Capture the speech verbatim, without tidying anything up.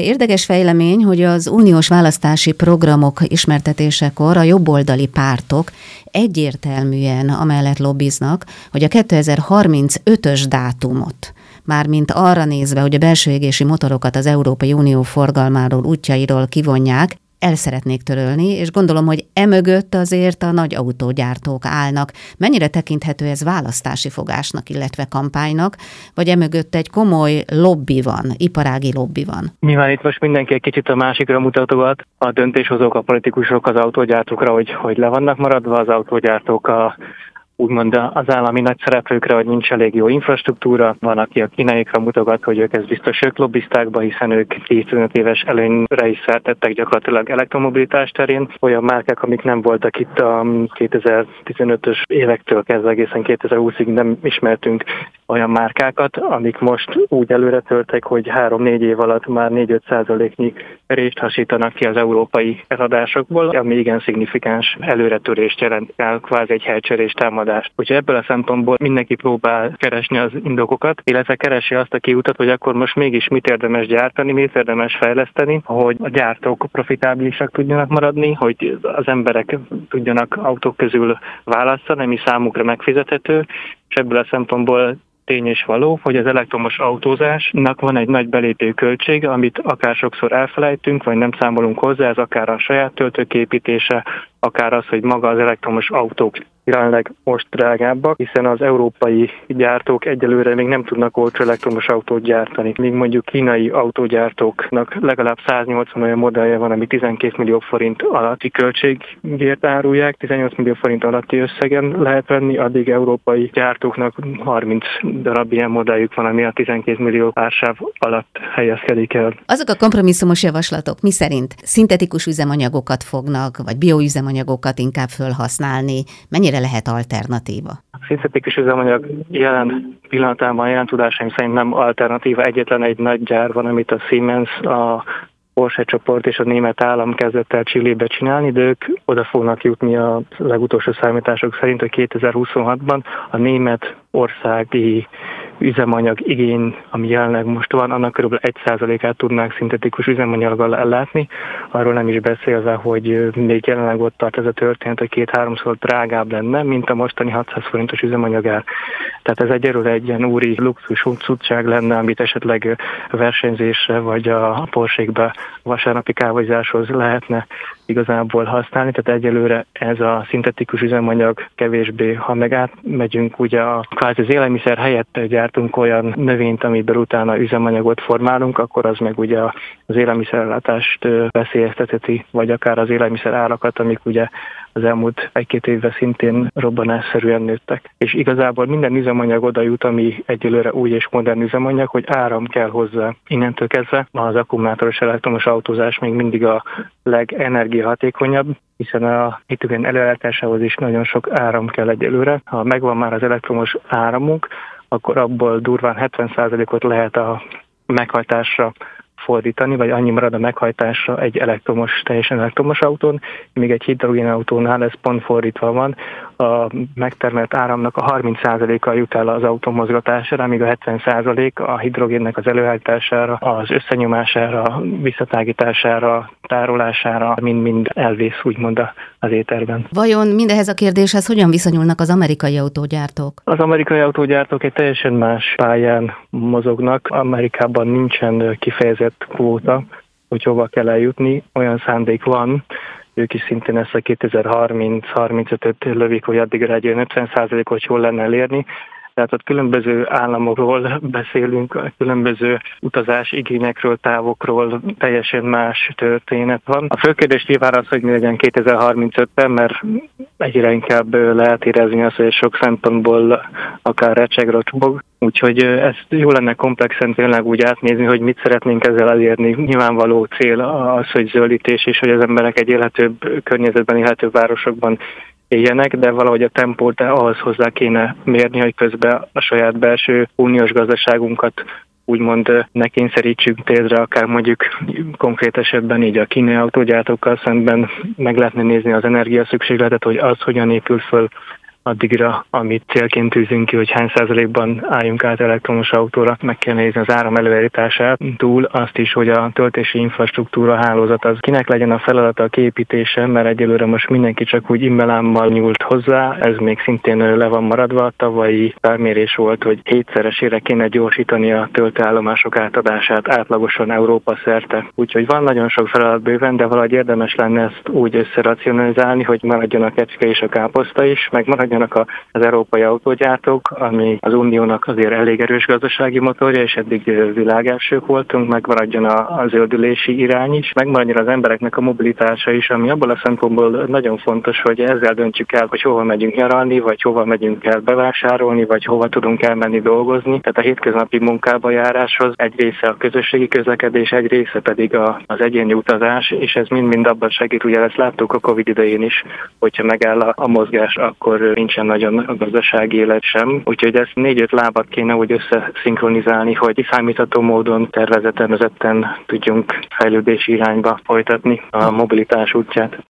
Érdekes fejlemény, hogy az uniós választási programok ismertetésekor a jobboldali pártok egyértelműen amellett lobbiznak, hogy a kétezer-harmincötös dátumot, mármint arra nézve, hogy a belső égési motorokat az Európai Unió forgalmáról, útjairól kivonják, el szeretnék törölni, és gondolom, hogy emögött azért a nagy autógyártók állnak. Mennyire tekinthető ez választási fogásnak, illetve kampánynak, vagy emögött egy komoly lobby van, iparági lobby van? Nyilván itt most mindenki egy kicsit a másikra mutatogat, a döntéshozók, a politikusok az autógyártókra, hogy, hogy le vannak maradva, az autógyártók a úgymond az állami nagy szereplőkre, hogy nincs elég jó infrastruktúra. Van, aki a kínaiakra mutogat, hogy ők ezt biztos ők lobbizták be, hiszen ők tíz-tizenöt éves előnyre is szertettek gyakorlatilag elektromobilitás terén. Olyan márkák, amik nem voltak itt a kétezer-tizenötös évektől kezdve egészen kétezer-húszig nem ismertünk olyan márkákat, amik most úgy előre törtek, hogy három-négy év alatt már négy-öt százaléknyi részt hasítanak ki az európai eladásokból, ami igen szignifikáns előretörést jelent, kvázi egy helycserés támadást. Úgyhogy ebből a szempontból mindenki próbál keresni az indokokat, illetve keresi azt a kiutat, hogy akkor most mégis mit érdemes gyártani, mit érdemes fejleszteni, hogy a gyártók profitábilisak tudjanak maradni, hogy az emberek tudjanak autók közül választani, ami számukra megfizethető, és ebből a szempontból tény és való, hogy az elektromos autózásnak van egy nagy belépő költsége, amit akár sokszor elfelejtünk, vagy nem számolunk hozzá, ez akár a saját töltők építése, akár az, hogy maga az elektromos autók jelenleg most drágábbak, hiszen az európai gyártók egyelőre még nem tudnak olcsó elektromos autót gyártani. Míg mondjuk kínai autógyártóknak legalább száznyolcvan olyan modellje van, ami tizenkét millió forint alatti költségért árulják, tizennyolc millió forint alatti összegen lehet venni, addig európai gyártóknak harminc darab ilyen modelljük van, ami a tizenkét millió ársáv alatt helyezkedik el. Azok a kompromisszumos javaslatok mi szerint szintetikus üzemanyagokat fognak, vagy bioüzemanyagokat inkább felhasználni? Mennyire lehet alternatíva? A szintetikus üzemanyag jelen pillanatában, jelen tudásaim szerint nem alternatíva. Egyetlen egy nagy gyár van, amit a Siemens, a Porsche csoport és a német állam kezdett el Chilébe csinálni, de ők oda fognak jutni a legutolsó számítások szerint, hogy kétezer-huszonhatban a német országi üzemanyag igény, ami jelenleg most van, annak kb. egy százalékát tudnánk szintetikus üzemanyaggal ellátni. Arról nem is beszélve, hogy még jelenleg ott tart ez a történet, hogy két-háromszor drágább lenne, mint a mostani hatszáz forintos üzemanyagár. Tehát ez egyelőre egy ilyen úri luxus cuccság lenne, amit esetleg versenyzésre vagy a Porsche-kbe vasárnapi kávézáshoz lehetne igazából használni. Tehát egyelőre ez a szintetikus üzemanyag kevésbé, ha meg átmegyünk ugye a kvázi az élelmiszer helyett gyártunk olyan növényt, amiből utána üzemanyagot formálunk, akkor az meg ugye az élelmiszerellátást veszélyeztetheti, vagy akár az élelmiszer árakat, amik ugye az elmúlt egy-két évben szintén robbanásszerűen nőttek. És igazából minden üzemanyag oda jut, ami egyelőre új és modern üzemanyag, hogy áram kell hozzá. Innentől kezdve az akkumulátoros elektromos autózás még mindig a legenergiahatékonyabb, hiszen a hidrogén előállításához is nagyon sok áram kell egyelőre. Ha megvan már az elektromos áramunk, akkor abból durván hetven százalékot lehet a meghajtásra fordítani, vagy annyi marad a meghajtásra egy elektromos, teljesen elektromos autón, míg egy hidrogénautónál ez pont fordítva van, a megtermelt áramnak a harminc százaléka jut el az autó mozgatására, míg a hetven százalék a hidrogénnek az előállítására, az összenyomására, visszatágítására, tárolására mind-mind elvész úgymond az éterben. Vajon mindehez a kérdéshez hogyan viszonyulnak az amerikai autógyártók? Az amerikai autógyártók egy teljesen más pályán mozognak. Amerikában nincsen kifejezett kvóta, hogy hova kell eljutni. Olyan szándék van, ők is szintén ezt a kétezer-harminc-harmincötöt lövik, hogy addigra egy ötven százalékot jól lenne elérni. Tehát ott különböző államokról beszélünk, különböző utazási igényekről, távokról, teljesen más történet van. A fő kérdés nyilván az, hogy mi legyen kétezer-harmincötben, mert egyre inkább lehet érezni azt, hogy sok szempontból akár recseg, rocsbog. Úgyhogy ezt jó lenne komplexen tényleg úgy átnézni, hogy mit szeretnénk ezzel elérni. Nyilvánvaló cél az, hogy zöldítés és hogy az emberek egy élhetőbb környezetben, élhetőbb városokban éljenek, de valahogy a tempót ahhoz hozzá kéne mérni, hogy közben a saját belső uniós gazdaságunkat úgymond ne kényszerítsünk térdre, akár mondjuk konkrét esetben így a kínai autógyártókkal szemben meg lehetne nézni az energia szükségletet, hogy az hogyan épül föl addigra, amit célként tűzünk ki, hogy hány százalékban álljunk át elektromos autóra, meg kell nézni az áram előállítását, túl azt is, hogy a töltési infrastruktúra hálózat az kinek legyen a feladata a kiépítése, mert egyelőre most mindenki csak úgy immelámmal nyúlt hozzá, ez még szintén le van maradva. Tavalyi felmérés volt, hogy hétszeresére kéne gyorsítani a töltőállomások átadását átlagosan Európa szerte. Úgyhogy van nagyon sok feladat bőven, de valahogy érdemes lenne ezt úgy összeracionalizálni, hogy maradjon a kecske és a káposzta is, meg maradjanak az európai autógyártók, ami az Uniónak azért elég erős gazdasági motorja, és eddig világelsők voltunk, megmaradjon a, a zöldülési irány is, megmaradjon az embereknek a mobilitása is, ami abból a szempontból nagyon fontos, hogy ezzel döntsük el, hogy hova megyünk nyaralni, vagy hova megyünk el bevásárolni, vagy hova tudunk elmenni dolgozni. Tehát a hétköznapi munkába járáshoz egy része a közösségi közlekedés, egy része pedig a, az egyéni utazás, és ez mind-mind abban segít, ugye ezt láttuk a Covid idején is, hogyha megáll a, a mozgás, akkor nincsen nagyon a gazdasági élet sem. Úgyhogy ezt négy-öt lábat kéne úgy összeszinkronizálni, hogy kiszámítható módon tervezetten, tudjunk fejlődési irányba folytatni a mobilitás útját.